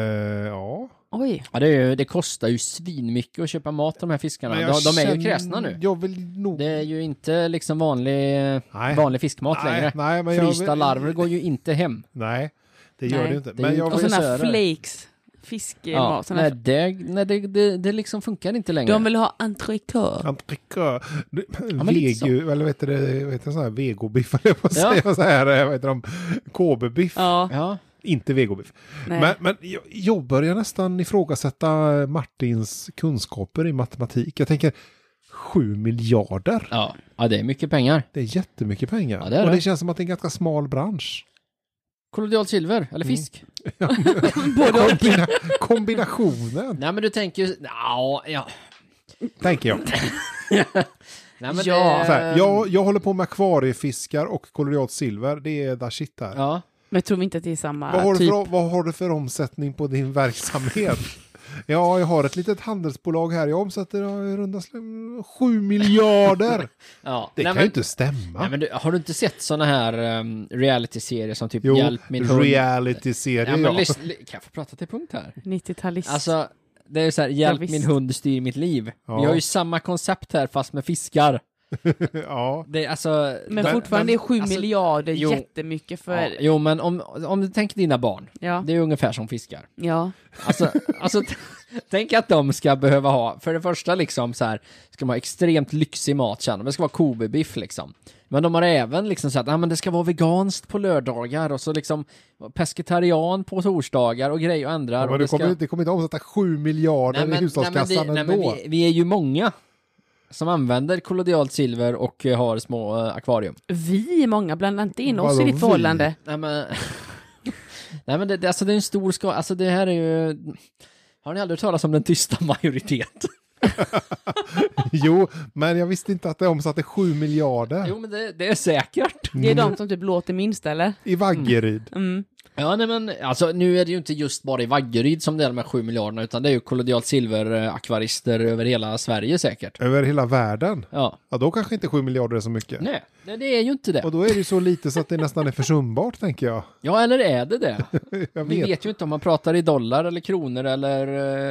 Ja. Oj. Ja, det kostar ju svinmycket att köpa mat de här fiskarna. Men De jag är ju känner- kräsna nu. Jag vill nog... Det är ju inte liksom Nej. vanlig fiskmat längre. Nej, men jag Frysta vill... larver går ju inte hem. Nej, det gör Nej. det inte. Det är Men ju- jag Och vill... sådana Frisörer. flakes. fiskmat. nej, det liksom funkar inte längre. De vill ha entrecote. Entrecote. men lite Vegu, eller vet du sån här vegobiff, eller på att säga så här, vad heter de? KB-biff. Ja. Ja. Inte vegobiff. Nej. Men jag börjar nästan ifrågasätta Martins kunskaper i matematik. Jag tänker 7 miljarder. Ja, det är mycket pengar. Det är jättemycket pengar. Ja, det är och det. det känns som att det är en ganska smal bransch. Kollodialt silver, eller fisk. Kombinationen, Nej, men du tänker ju... Ja. tänker jag. Nej, men Ja. Så här, jag håller på med akvariefiskar och kollodialt silver. Det är där shit här. Ja. Men jag tror inte att det är samma Vad har du för omsättning på din verksamhet? Ja, jag har ett litet handelsbolag här. Jag omsätter i runda 7 miljarder. Ja. Det kan ju inte stämma. Nej, men har du inte sett såna här reality-serier som typ Jo, Hjälp min hund? reality-serie, Ja, men ja. kan jag få prata till punkt här? 90-talist. Alltså, det är så här, Hjälp visst. min hund styr mitt liv. Ja. Vi har ju samma koncept här fast med fiskar. Ja. Det är alltså... men fortfarande är 7 alltså, miljarder jo. jättemycket för... Ja, jo, men om du tänker dina barn, Ja. det är ungefär som fiskar. Ja. Alltså tänk att de ska behöva ha, för det första liksom så här, ska de ha extremt lyxig mat, känner. Det ska vara Kobe-biff liksom. Men de har även liksom så att men det ska vara veganskt på lördagar och så liksom pescetarian på torsdagar och grejer och ändrar. Ja, men det kommer inte omsätta 7 miljarder i hushållskassan ändå. Vi är ju många som använder kollodialt silver och har små akvarium. Vi är många, blanda inte in oss Vadå i ditt vi? förhållande. Nej men, nej, men det är en stor skala. Alltså det här är ju... Har ni aldrig hört talas om den tysta majoritet? Jo, men jag visste inte att det omsatte 7 miljarder Jo, men det är säkert. Det är de som typ låter minst, eller? i Vaggeryd. Mm. Ja, nej men alltså nu är det ju inte just bara i Vaggeryd som det är de här 7 miljarderna, utan det är ju kollodialt silver-akvarister över hela Sverige säkert. Över hela världen. Ja. Ja, då kanske inte 7 miljarder är så mycket. Nej, det är ju inte det. Och då är det ju så lite så att det nästan är försumbart, tänker jag. Ja, eller är det? Jag Vi vet ju inte om man pratar i dollar eller kronor eller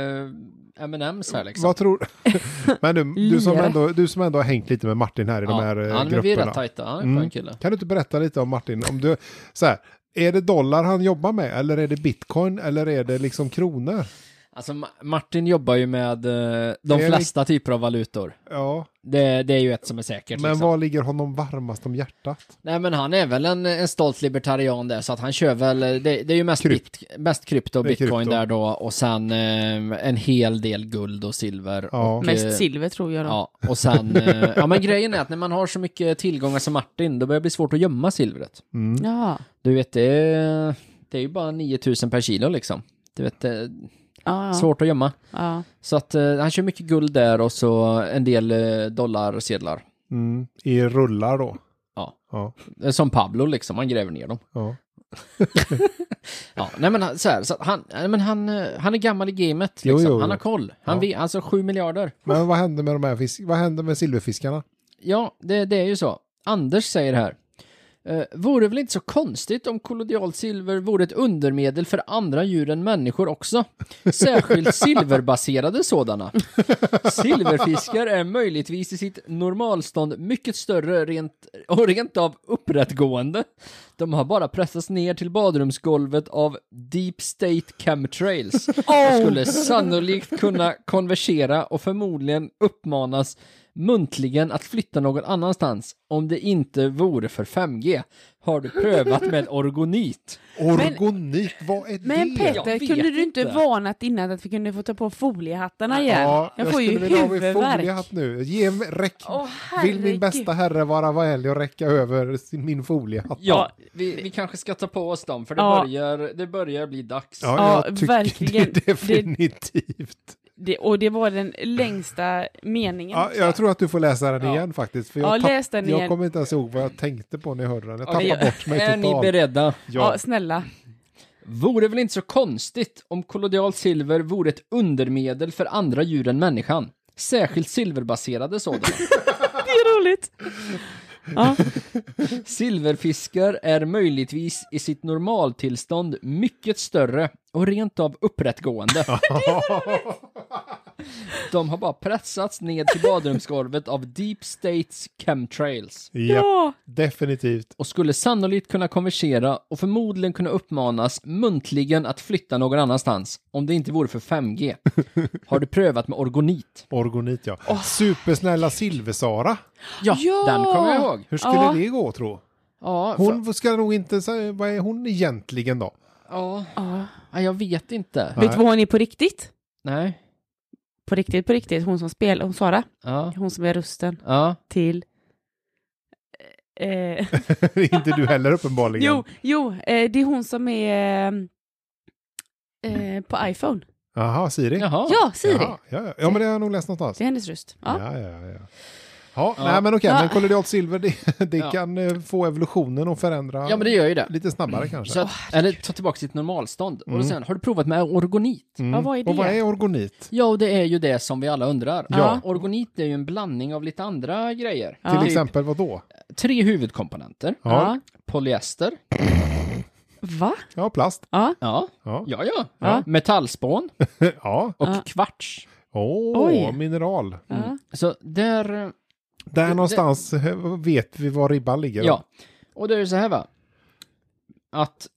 M&M's här liksom. Vad tror men du som ändå har hängt lite med Martin här i de här ja, men grupperna. vi är rätt tajta. Han är en skön kille. Kan du inte berätta lite om Martin? Om du, så här, är det dollar han jobbar med? Eller är det bitcoin? Eller är det liksom kronor? Alltså Martin jobbar ju med de flesta typer av valutor. Ja. Det är ju ett som är säkert. Men liksom. vad ligger honom varmast om hjärtat? Nej, men han är väl en stolt libertarian där, så att han kör väl, det är ju mest krypto och Det är bitcoin krypto. där då, och sen en hel del guld och silver. Ja. Och, Mest silver tror jag då. Ja, och sen, ja men grejen är att när man har så mycket tillgångar som Martin, då börjar det bli svårt att gömma silvret. Ja. Du vet, det är ju bara 9000 per kilo liksom. Du vet, Ja. svårt att gömma. Ja. Så att han kör mycket guld där och så en del dollarsedlar. I rullar då? Ja. Ja. Som Pablo liksom, han gräver ner dem. Ja. Ja, nej men så här, så han är gammal i gamet liksom. Jo. Han har koll. Han vet, alltså 7 miljarder. Men vad händer med de här vad händer med silverfiskarna? Ja, det är ju så. Anders säger här. Vore väl inte så konstigt om kollodialt silver vore ett undermedel för andra djur än människor också. Särskilt silverbaserade sådana. Silverfiskar är möjligtvis i sitt normalstånd mycket större rent av upprättgående. De har bara pressats ner till badrumsgolvet av Deep State Chemtrails. De skulle sannolikt kunna konversera och förmodligen uppmanas muntligen att flytta någon annanstans om det inte vore för 5G. Har du prövat med orgonit? Orgonit, vad är Men det? Jag Petter, vet kunde du inte inte. varnat innan att vi kunde få ta på foliehattarna igen? Ja, jag får ju skulle vilja ha min huvudvärk. foliehatt nu. Åh, Vill min herregud. bästa herre vara vänlig och räcka över min foliehatt? Ja, vi kanske ska ta på oss dem, för det börjar bli dags. Ja, jag tycker verkligen. det definitivt. Det var den längsta meningen. Ja, jag tror att du får läsa den igen faktiskt. För Ja, läs den igen. jag kommer inte ens ihåg vad jag tänkte på när jag hörde den. Jag Okej, tappade bort mig är totalt. ni beredda? Ja, snälla. Vore väl inte så konstigt om kollodialt silver vore ett undermedel för andra djur än människan. Särskilt silverbaserade sådana. Det är roligt. Ja. Silverfiskar är möjligtvis i sitt normaltillstånd mycket större och rent av upprättgående. De har bara pressats ned till badrumsgolvet av Deep States chemtrails. Ja, definitivt. Och skulle sannolikt kunna konversera och förmodligen kunna uppmanas muntligen att flytta någon annanstans om det inte vore för 5G. Har du prövat med orgonit? Orgonit, ja. Supersnälla Silversara. Ja, den kommer jag ihåg. Hur skulle det gå, tro? Ja, Hon ska nog inte säga, vad är hon egentligen då? ja, jag vet inte. Vet du vad hon är på riktigt? Nej. På riktigt. Hon som spelar, hon Sara. Ja. Hon som är rösten Ja. till... Inte du heller uppenbarligen. Jo, det är hon som är på iPhone. Jaha, Siri. Jaha. Ja, Siri. Jaha, ja, men det har jag nog läst någonstans. Det är hennes röst. Ja. Ja, Ja. nej men okej, Ja. men kollodialt silver det Ja. kan få evolutionen att förändra Ja, men det gör ju det. lite snabbare kanske. Så att, eller ta tillbaka sitt normalstånd. Och sen, har du provat med orgonit? Mm. Ja, vad är det? Och vad är orgonit? Ja, och det är ju det som vi alla undrar. Ja. Orgonit är ju en blandning av lite andra grejer. Ja. Till Typ exempel vad då? 3 huvudkomponenter. Ja. Polyester. Va? Ja, plast. Ja. Ja. Ja. Ja. Metallspån. Ja. Och Ja. kvarts. Oj. Mineral. Ja. Så där... Där någonstans vet vi var ribban ligger. Ja. Och det är ju så här, va? Att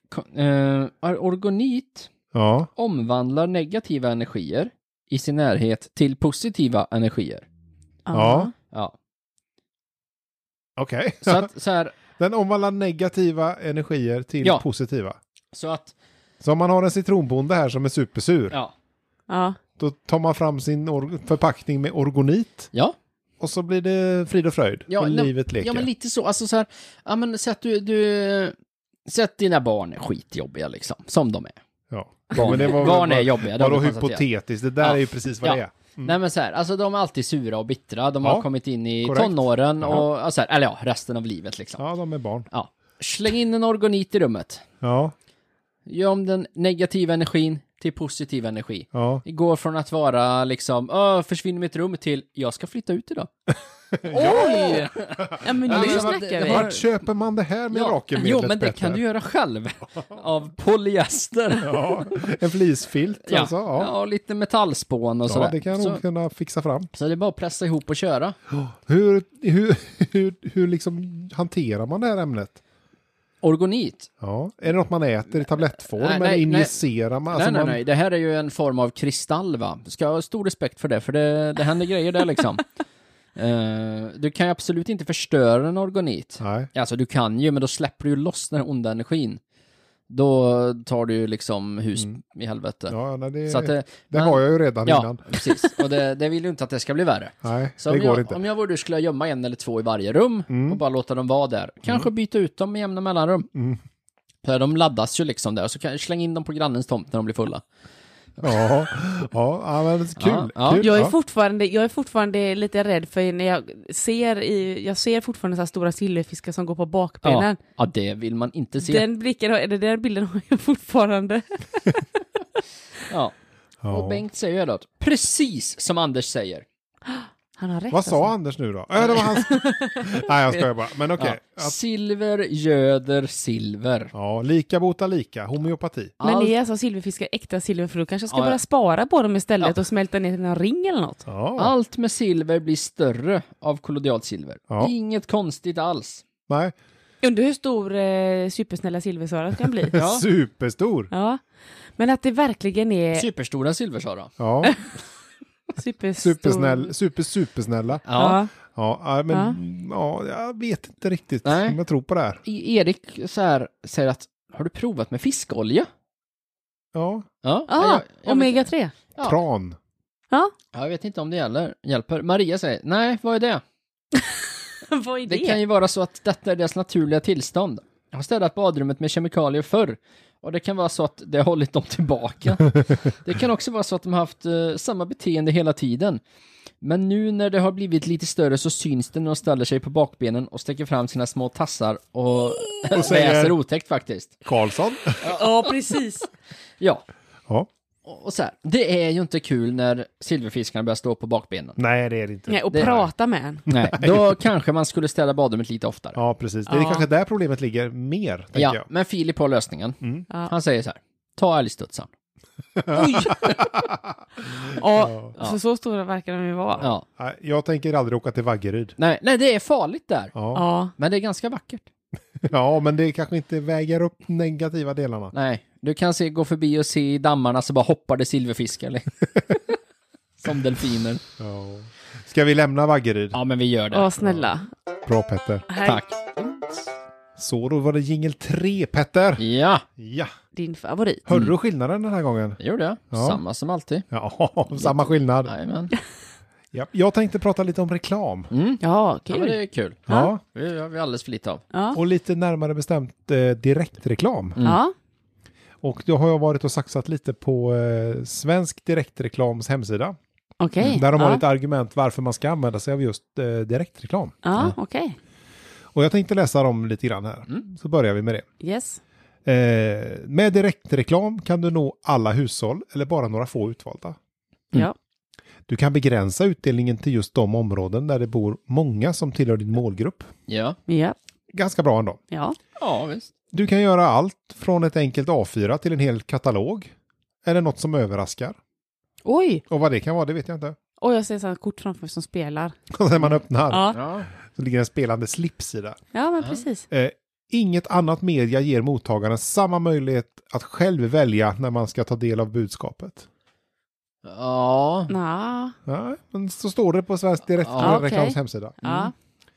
orgonit Ja. omvandlar negativa energier i sin närhet till positiva energier. Ja. Ja. Okej. Så att så här, Den omvandlar negativa energier till Ja. positiva. så att Så om man har en citronbonde här som är supersur, ja. Ja. då tar man fram sin förpackning med orgonit Ja. och så blir det frid och fröjd. Ja, och nej, livet leker. Ja, men lite så. Alltså så här, ja men säg att du sätt dina barn är skitjobbiga liksom, som de är. Ja. Barn, Men det var barn är väl jobbiga. Vadå de har konstaterat. hypotetiskt? Det där Ja. är ju precis vad Ja. det är. Nej men så här, alltså de är alltid sura och bittra. De Ja, har kommit in i korrekt. tonåren Ja. och alltså här, eller ja, resten av livet liksom. Ja, de är barn. Ja. Släng in en orgonit i rummet. Ja, Gör om den negativa energin till positiv energi. ja. Det går från att vara liksom, försvinner mitt rum till, jag ska flytta ut idag. Oj! Ja, men nu men snackar vi. Vart köper man det här mirakelmedlet? Jo, men det Petter? kan du göra själv. Av polyester. Ja, en flisfilt Ja. alltså. Ja, Ja, och lite metallspån och ja sådär. det kan jag så, nog kunna fixa fram. så det är bara att pressa ihop och köra. Hur liksom hanterar man det här ämnet? Orgonit. Ja. Är det något man äter i tablettform Nej, eller nej, injicerar man? Alltså Nej. Det här är ju en form av kristall, va? Ska ha stor respekt för det, för det händer grejer där liksom. Du kan ju absolut inte förstöra en orgonit. Nej. Alltså du kan ju, men då släpper du ju loss den här onda energin. Då tar du ju liksom hus i helvete. Ja, nej, det, Så att det men- har jag ju redan Ja, innan. precis. Och det vill ju inte att det ska bli värre. Nej, Så det om går jag, inte. om jag vore du skulle jag gömma 1 eller 2 i varje rum och bara låta dem vara där. Kanske byta ut dem med jämna mellanrum. För de laddas ju liksom där. Så kan jag slänga in dem på grannens tomt när de blir fulla. Ja, men kul. Ja, ja. Kul. Jag är, Ja. fortfarande lite rädd för när jag ser fortfarande så här stora silverfiskar som går på bakbenen. Ja, det vill man inte se. Den blicken, eller den bilden har jag fortfarande. Ja. Ja. Och Bengt säger ju då, precis som Anders säger. Han har rätt. Vad sa Anders nu då? Det var hans... Nej, jag skojar bara. Men okej. Ja. Silver göder silver. Ja, lika bota lika. Homeopati. Men Allt- är alltså silverfiskar äkta silver, för du kanske ska Ja, ja. börja spara på dem istället och smälta ner till en ring eller något. Ja. Allt med silver blir större av kollodialt silver. Ja. Inget konstigt alls. Nej. Undrar hur stor supersnälla silversara kan bli. Ja. Superstor. Ja. Men att det verkligen är Superstora silversara. Ja. superstor. Supersnälla. Ja. Ja, men ja, jag vet inte riktigt Nej. om jag tror på det här. Erik så här, säger att, har du provat med fiskolja? Ja. Ja. jag Omega vet, 3. Ja. Tran. Ja. Jag vet inte om det hjälper. Maria säger, nej, vad är det? Vad är Det kan ju vara så att detta är deras naturliga tillstånd. Jag har städat badrummet med kemikalier förr. Och det kan vara så att det har hållit dem tillbaka. Det kan också vara så att de har haft samma beteende hela tiden. Men nu när det har blivit lite större så syns det när de ställer sig på bakbenen och sträcker fram sina små tassar och säger- väser otäckt faktiskt. Karlsson. Ja, precis. Ja, Ja. och så här, det är ju inte kul när silverfiskarna börjar stå på bakbenen. Nej, det är det inte. Nej, och Det- prata med en. Nej, då kanske man skulle städa badrummet lite oftare. Ja, precis. Det är Ja. kanske där problemet ligger mer, tänker Ja, jag. men Filip har lösningen. Ja. Han säger så här, ta älgstutsan. Oj! Ja. Så stora verkar de ju vara. Ja. Nej, jag tänker aldrig åka till Vaggeryd. Nej, det är farligt där. Ja. Ja. Men det är ganska vackert. Ja, men det kanske inte väger upp negativa delarna. Nej, du kan gå förbi och se i dammarna så bara hoppar det silverfiskar. Som delfiner. Ja. Ska vi lämna Vaggeryd? Ja, men vi gör det. Åh, snälla. Bra, Petter. Här, Tack. Så då var det jingle 3, Petter. Ja, Ja. din favorit. Hörde du skillnaden den här gången? det gjorde jag. Ja. Samma som alltid. Ja, samma skillnad. Jajamän. Ja. Jag tänkte prata lite om reklam. Mm. Ja, Ja, men kul. det är kul. Ja. Det har vi alldeles för lite av. Ja. Och lite närmare bestämt direktreklam. Mm. Ja. Och då har jag varit och saxat lite på Svensk Direktreklams hemsida. Okej. Där de har Ja. lite argument varför man ska använda sig av just direktreklam. Ja, okej. Och jag tänkte läsa dem lite grann här. Mm. Så börjar vi med det. Yes. Med direktreklam kan du nå alla hushåll eller bara några få utvalda. Mm. Ja. Du kan begränsa utdelningen till just de områden där det bor många som tillhör din målgrupp. Ja. Ja. Ganska bra ändå. Ja. Ja, visst. Du kan göra allt från ett enkelt A4 till en hel katalog. Eller något som överraskar. Oj! Och vad det kan vara, det vet jag inte. Och jag ser sådana kort framför mig som spelar. Och när man öppnar Ja, Ja. så ligger en spelande slips i där. ja men precis. Inget annat media ger mottagaren samma möjlighet att själv välja när man ska ta del av budskapet. Ja. Ja. Ja, men så står det på Svensk Ja, Direktreklams okej. hemsida. Ja.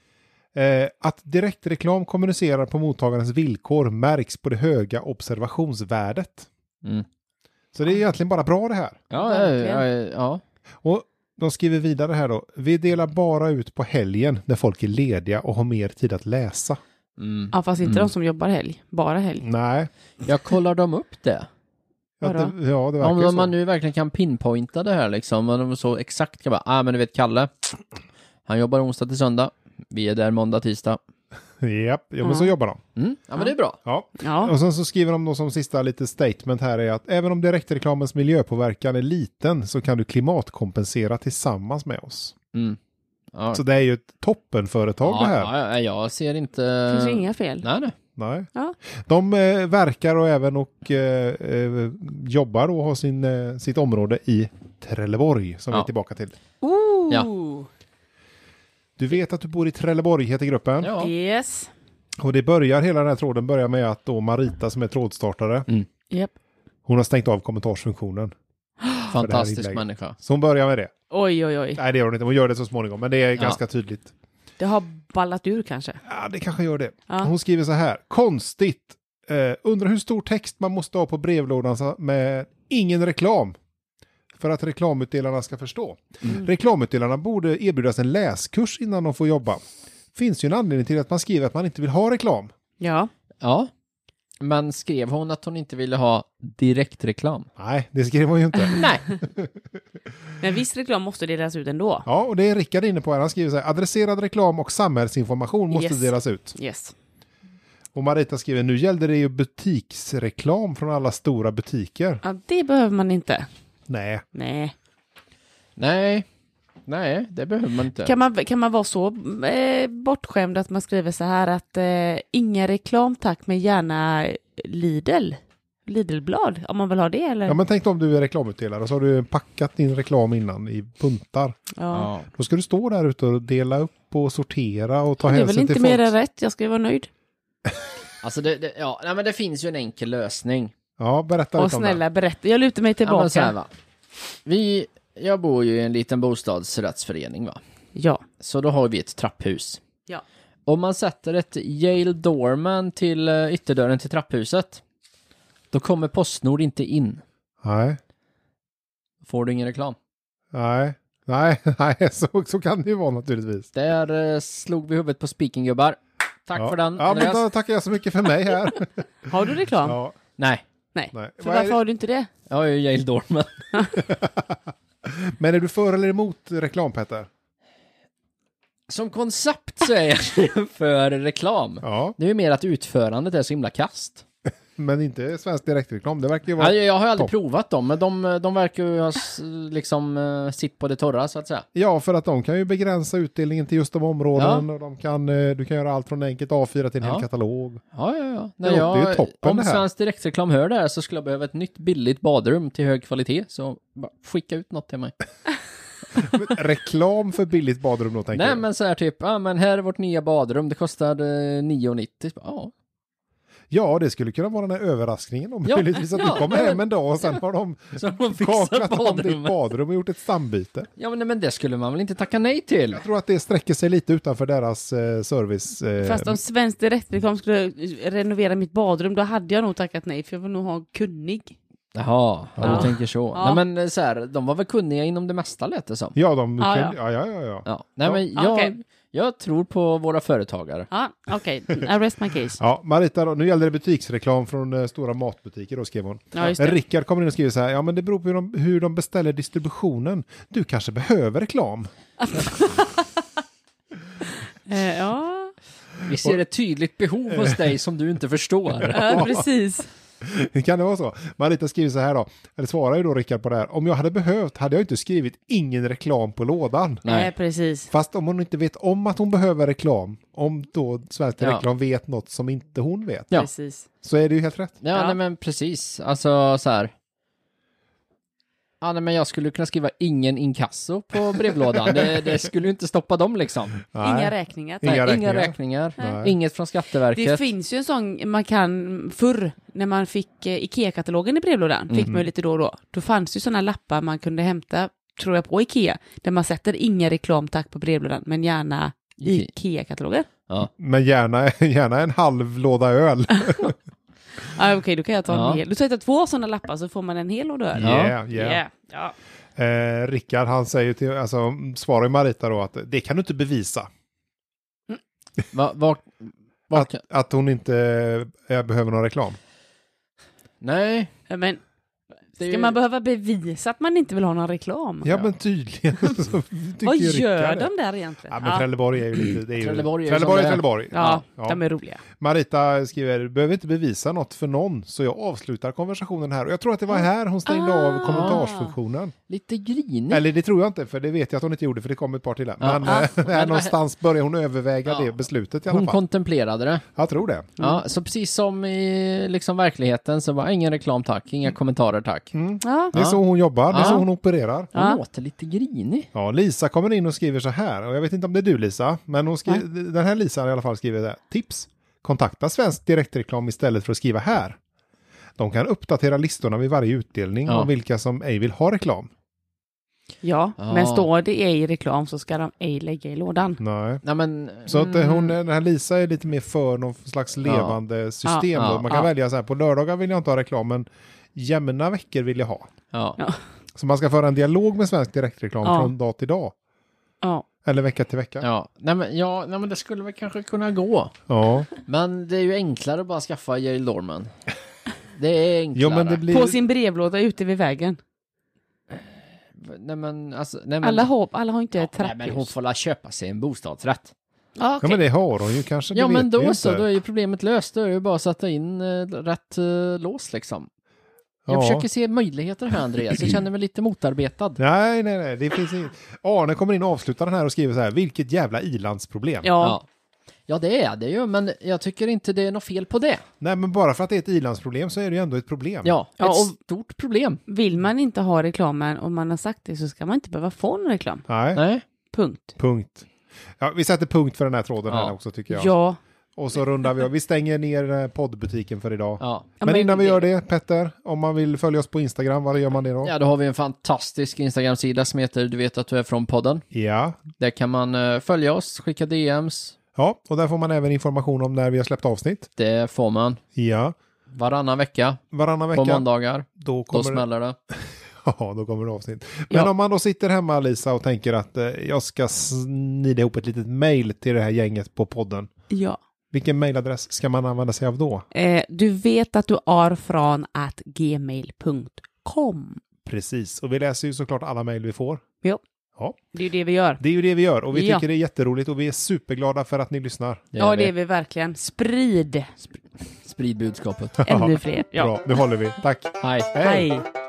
Att direktreklam kommunicerar på mottagarens villkor märks på det höga observationsvärdet. Mm. Så det är egentligen bara bra det här. Ja, Verkligen. ja. Och de skriver vidare här då. Vi delar bara ut på helgen när folk är lediga och har mer tid att läsa. Mm. Ja, fast inte de som jobbar helg. Bara helg. Nej. Jag kollar dem upp det. Ja, Vadå? det verkar Om ju så. man nu verkligen kan pinpointa det här liksom. Om de så exakt kan bara, men du vet Kalle. Han jobbar onsdag till söndag. Vi är där måndag, tisdag. Japp, ja, men så jobbar de. Mm. Ja, men det är bra. Ja. Ja. Och sen så skriver de då som sista lite statement här är att även om direktreklamens miljöpåverkan är liten så kan du klimatkompensera tillsammans med oss. Mm. Ja. Så det är ju ett toppenföretag det här. Ja, jag ser inte... Det finns ju inga fel. Nej. Nej. Ja. De verkar och även jobbar och har sitt område i Trelleborg som vi är tillbaka till. Ja. Du vet att du bor i Trelleborg heter gruppen. Ja. Yes. Och hela den här tråden börjar med att då Marita som är trådstartare, Japp. hon har stängt av kommentarsfunktionen. Fantastisk inlägget. människa. Så hon börjar med det. Oj, oj, oj. Nej det gör hon inte, hon gör det så småningom men det är ganska tydligt. Det har ballat ur kanske. Ja det kanske gör det. Ja. Hon skriver så här, konstigt. Undrar hur stor text man måste ha på brevlådan med ingen reklam. För att reklamutdelarna ska förstå. Reklamutdelarna borde erbjudas en läskurs innan de får jobba. Finns ju en anledning till att man skriver att man inte vill ha reklam. Ja. Ja. Men skrev hon att hon inte ville ha direktreklam? Nej, det skriver hon ju inte. Nej. Men viss reklam måste delas ut ändå. Ja, och det är Rickard inne på här. Han skriver så här, adresserad reklam och samhällsinformation måste Yes. delas ut. Yes. Och Marita skriver, nu gällde det ju butiksreklam från alla stora butiker. Ja, det behöver man inte. Nej. Nej. Nej, det behöver man inte. Kan man vara så bortskämd att man skriver så här att ingen reklam tack men gärna Lidlblad om man vill ha det eller? Ja, men tänk om du är reklamutdelare och så har du packat din reklam innan i buntar. Ja. Då ska du stå där ute och dela upp och sortera och ta Det är väl hänsyn inte till mer än folks... rätt, jag ska ju vara nöjd. Alltså, nej, men det finns ju en enkel lösning. Ja, berätta Och lite om det. snälla berätta, jag lutar mig Ja, men så här, tillbaka. va. Jag bor ju i en liten bostadsrättsförening, va. Ja. Så då har vi ett trapphus. Ja. Om man sätter ett Yale Doorman till ytterdörren till trapphuset, då kommer Postnord inte in. Nej, Får du ingen reklam? nej, så kan det ju vara naturligtvis. Där slog vi huvudet på speakinggubbar. Tack Ja. för den, Ja, men Andreas. då tackar jag så mycket för mig här. Har du reklam? Ja, Nej, Nej. nej. För Vad är varför det? har du inte det? jag har ju Yale Doorman. Men är du för eller emot reklam, Petter? Som koncept så är jag för reklam. Ja, Det är ju mer att utförandet är så himla kast. Men inte svensk direktreklam. Det verkar ju Ja, vara... jag har aldrig topp. provat dem, men de verkar ju ha sitt på det torra så att säga. Ja, för att de kan ju begränsa utdelningen till just de områden. Och du kan göra allt från enkelt A4 till en hel katalog. Ja. Det låter ju toppen Om det här. svensk direktreklam hör det här så skulle jag behöva ett nytt billigt badrum till hög kvalitet. Så bara skicka ut något till mig. Reklam för billigt badrum då, tänker Nej, jag. men så här typ, men här är vårt nya badrum. Det kostar 9,90. Ja. Ja, det skulle kunna vara den här överraskningen om Ja, möjligtvis att du kommer hem en dag och sen har de Så har de kaklat fixat om ditt badrummet. badrum och gjort ett stambyte. Ja, men det skulle man väl inte tacka nej till? Jag tror att det sträcker sig lite utanför deras service. Fast om svensk direktreklam skulle renovera mitt badrum, då hade jag nog tackat nej, för jag vill nog ha kunnig. Jaha, Ja. du tänker så. Ja. Nej, men så här, de var väl kunniga inom det mesta, lät det som. Ja, Ja. Ja. Nej, Ja. men Okej. jag tror på våra företagare. Ja, okej. I rest my case. Ja, Marita, då, nu gäller det butiksreklam från stora matbutiker då, skrev hon. Ja, just det. Rickard kommer in och skriver så här, ja men det beror på hur de beställer distributionen. Du kanske behöver reklam. Ja, Vi ser ett tydligt behov hos dig som du inte förstår. ja, precis. Kan det vara så? Marita skriver så här då, eller svarar ju då Rickard på det här. Om jag hade behövt hade jag inte skrivit ingen reklam på lådan. Nej. Precis. Fast om hon inte vet om att hon behöver reklam, om då Svensk Ja. Reklam vet något som inte hon vet, Ja. Precis. så är det ju helt rätt. Ja, Ja. nej men precis. Alltså så här. Ja, nej, men jag skulle kunna skriva ingen inkasso på brevlådan. Det skulle ju inte stoppa dem liksom. Nej. Inga räkningar. Inga Nej, inga räkningar. räkningar. Nej. Inget från Skatteverket. Det finns ju en sån man kan förr när man fick IKEA-katalogen i brevlådan, fick man ju lite då och då. Då fanns ju såna lappar man kunde hämta, tror jag, på IKEA, där man sätter inga reklam tack på brevlådan, men gärna IKEA-kataloger. Ja. Men gärna en halv låda öl. Ja, okej, då kan jag ta Ja. en hel. Du tar 2 sådana lappar så får man en hel och öl. Ja. Yeah. Ja. Rickard, han säger till, alltså svarar ju Marita då att det kan du inte bevisa. Att hon inte behöver någon reklam. Nej. Men Det är ska ju- man behöva bevisa att man inte vill ha någon reklam? Ja, men tydligen. så tycker Vad ju gör Rickard det. de där egentligen? Ja, men Trelleborg är ju lite... Det är ju, Trelleborg är ju Trelleborg som är det är. Trelleborg. Ja, Ja. de är roliga. Marita skriver, behöver inte bevisa något för någon, så jag avslutar konversationen här. Och jag tror att det var här hon stängde av kommentarsfunktionen. Lite grinig. Eller det tror jag inte, för det vet jag att hon inte gjorde, för det kom ett par till här. Ja. Men Ja. här någonstans börjar hon överväga Ja. det beslutet i alla Hon fall. kontemplerade det. Jag tror det. Ja, så precis som i liksom verkligheten så var ingen reklam tack, inga kommentarer tack. Ja. Det är så hon jobbar, det är Ja. så hon opererar. Hon Ja. låter lite grinig. Ja, Lisa kommer in och skriver så här, och jag vet inte om det är du Lisa, men hon den här Lisa i alla fall skriver det här. Tips! Kontakta Svensk Direktreklam istället för att skriva här. De kan uppdatera listorna vid varje utdelning Ja. om vilka som ej vill ha reklam. Ja, Ja. men står det ej i reklam så ska de ej lägga i lådan. Nej. Nej men... Så att den här Lisa är lite mer för någon slags levande system. Ja, Då. Man kan välja så här, på lördagar vill jag inte ha reklam, men jämna veckor vill jag ha. Ja. Ja. Så man ska föra en dialog med Svensk Direktreklam Ja. från dag till dag. Ja. Eller vecka till vecka. Ja. Nej men det skulle väl kanske kunna gå. Ja. Men det är ju enklare att bara skaffa Yale Dorman. Det är enklare. Jo, men det blir... På sin brevlåda ute vid vägen. Nej men alltså... Nej, men... Alla har inte ett Nej men hon trapphus. får la köpa sig en bostadsrätt. Ja, Ja, okej. men det har hon ju kanske. Ja det men vet vi då ju så, inte. då är ju problemet löst. Då är det ju bara att sätta in rätt lås liksom. Jag Ja. försöker se möjligheter här Andreas. Jag känner mig lite motarbetad. Nej. Det finns inget. Arne kommer in och avslutar den här och skriver så här. Vilket jävla ilandsproblem. Ja. Ja, det är det ju, men jag tycker inte det är något fel på det. Nej, men bara för att det är ett ilandsproblem så är det ju ändå ett problem. Ja, Ja, ett och- stort problem. Vill man inte ha reklamen och man har sagt det så ska man inte behöva få någon reklam. Nej, Nej. Punkt. punkt. Ja, vi sätter punkt för den här tråden Ja. här också tycker jag. Ja. Och så rundar vi av. Vi stänger ner poddbutiken för idag. Ja. Men innan vi gör det, Petter, om man vill följa oss på Instagram, vad gör man det då? Ja, då har vi en fantastisk Instagram-sida som heter Du vet att du är från podden. Ja. Där kan man följa oss, skicka DMs. Ja, och där får man även information om när vi har släppt avsnitt. Det får man Ja. varannan vecka Varannan på vecka. måndagar. Då Då kommer det... smäller det. Ja, då kommer det avsnitt. Men Ja. om man då sitter hemma, Lisa, och tänker att jag ska snida ihop ett litet mejl till det här gänget på podden. Ja. Vilken mejladress ska man använda sig av då? Du vet att du är från gmail.com. Precis, och vi läser ju såklart alla mejl vi får. Ja. Ja. Det är ju det vi gör. Det är ju det vi gör och vi Ja. tycker det är jätteroligt och vi är superglada för att ni lyssnar. Ja, det är vi verkligen. Sprid. Sprid budskapet. Ännu fler. Ja. Bra, nu håller vi. Tack. Hej. Hej.